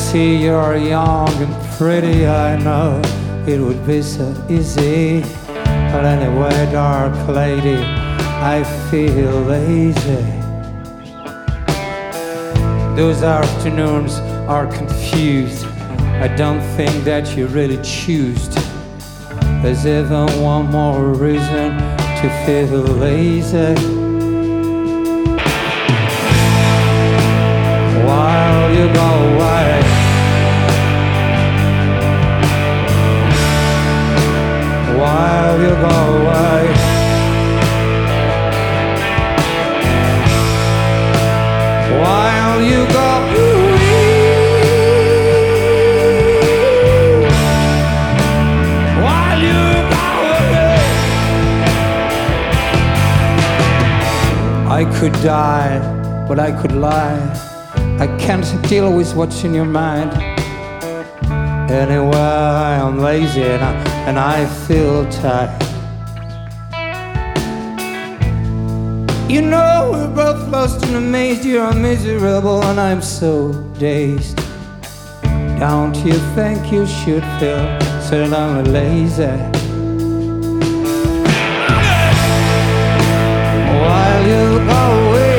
see you're young and pretty, I know it would be so easy. But anyway, dark lady, I feel lazy. Those afternoons are confused. I don't think that you really choose. There's even one more reason to feel lazy. While you go away, while you go away, while you go away, while you go away. I could die, but I could lie. I can't deal with what's in your mind. Anyway, I'm lazy and I feel tired. You know we're both lost and amazed. You're miserable and I'm so dazed. Don't you think you should feel suddenly lazy? While you go away,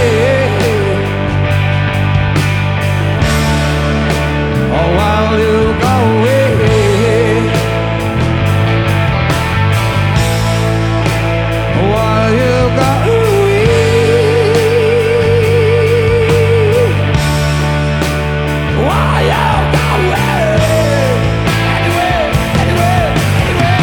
while you go away, while you go away, while you go away, anyway, anyway, anyway.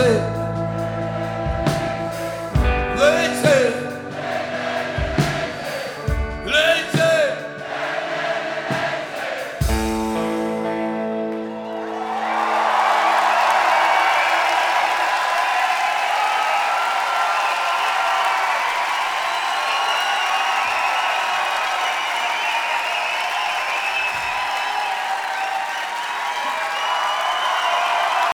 say